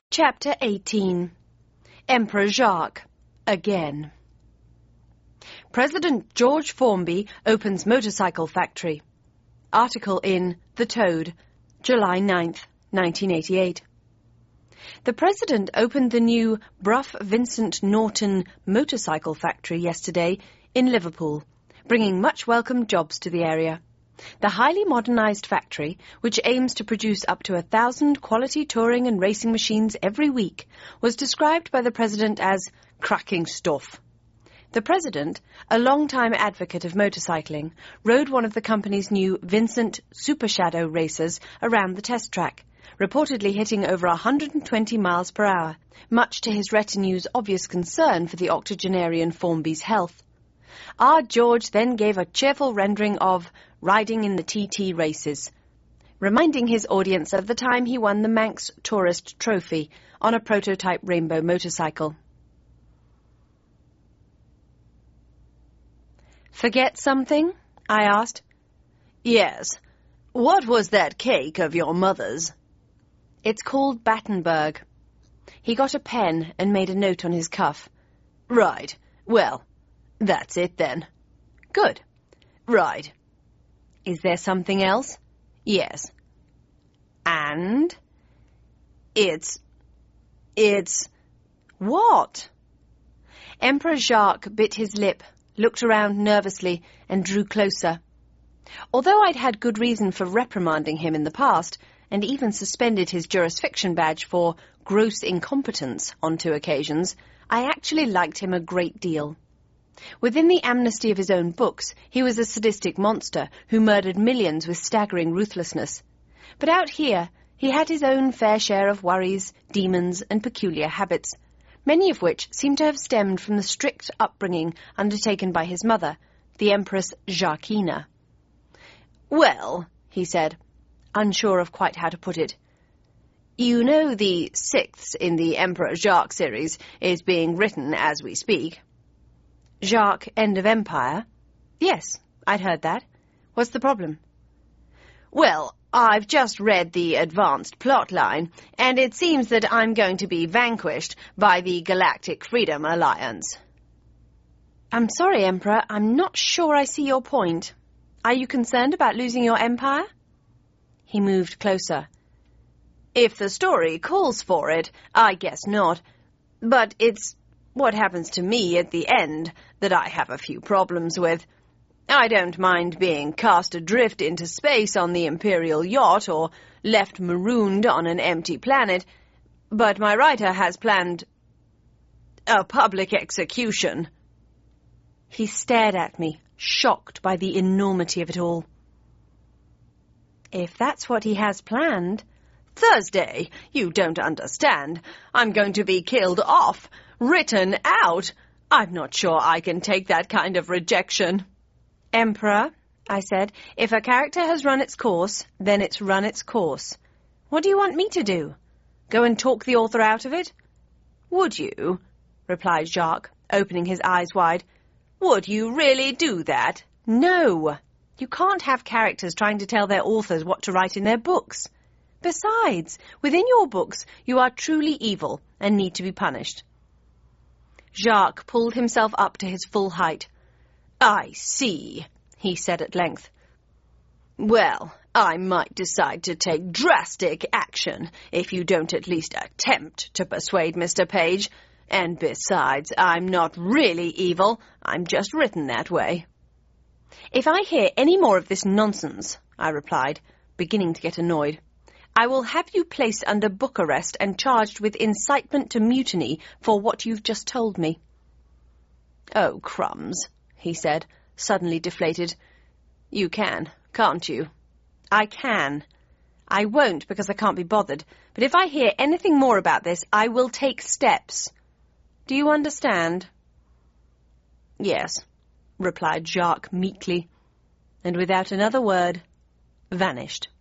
Chapter 18. Emperor Jacques. Again. President George Formby opens motorcycle factory. Article in The Toad, July 9th, 1988. The President opened the new Brough Vincent Norton motorcycle factory yesterday in Liverpool, bringing much welcome jobs to the area. The highly modernised factory, which aims to produce up to 1,000 quality touring and racing machines every week, was described by the President as cracking stuff. The President, a long-time advocate of motorcycling, rode one of the company's new Vincent Super Shadow racers around the test track, reportedly hitting over 120 miles per hour, much to his retinue's obvious concern for the octogenarian Formby's health. Our George then gave a cheerful rendering of riding in the TT races, reminding his audience of the time he won the Manx Tourist Trophy on a prototype rainbow motorcycle. "Forget something?" I asked. "Yes. What was that cake of your mother's?" "It's called Battenberg." He got a pen and made a note on his cuff. "Right. Well, that's it then." "Good." "Right." "Is there something else?" "Yes." "And?" It's... What? Emperor Jacques bit his lip, looked around nervously, and drew closer. Although I'd had good reason for reprimanding him in the past, and even suspended his jurisfiction badge for gross incompetence on 2 occasions, I actually liked him a great deal. Within the amnesty of his own books, he was a sadistic monster who murdered millions with staggering ruthlessness. But out here, he had his own fair share of worries, demons, and peculiar habits, many of which seemed to have stemmed from the strict upbringing undertaken by his mother, the Empress Jacquina. "Well," he said, unsure of quite how to put it, "you know the 6th in the Emperor Jacques series is being written as we speak." "Jacques, End of Empire?" "Yes, I'd heard that. What's the problem?" "Well, I've just read the advanced plotline, and it seems that I'm going to be vanquished by the Galactic Freedom Alliance." "I'm sorry, Emperor, I'm not sure I see your point. Are you concerned about losing your empire?" He moved closer. "If the story calls for it, I guess not. But it's what happens to me at the end that I have a few problems with. I don't mind being cast adrift into space on the Imperial yacht or left marooned on an empty planet, but my writer has planned a public execution." He stared at me, shocked by the enormity of it all. "If that's what he has planned—" "Thursday, you don't understand. I'm going to be killed off, written out. I'm not sure I can take that kind of rejection." "Emperor," I said, "if a character has run its course, then it's run its course. What do you want me to do? Go and talk the author out of it?" "Would you?" replied Jacques, opening his eyes wide. "Would you really do that?" "No. You can't have characters trying to tell their authors what to write in their books. Besides, within your books, you are truly evil and need to be punished." Jacques pulled himself up to his full height. "I see," he said at length. "Well, I might decide to take drastic action if you don't at least attempt to persuade Mr. Page. And besides, I'm not really evil. I'm just written that way." "If I hear any more of this nonsense," I replied, beginning to get annoyed, "I will have you placed under book arrest and charged with incitement to mutiny for what you've just told me." "Oh, crumbs," he said, suddenly deflated. "You can, can't you?" "I can. I won't because I can't be bothered, but if I hear anything more about this, I will take steps. Do you understand?" "Yes," replied Jacques meekly, and without another word, vanished.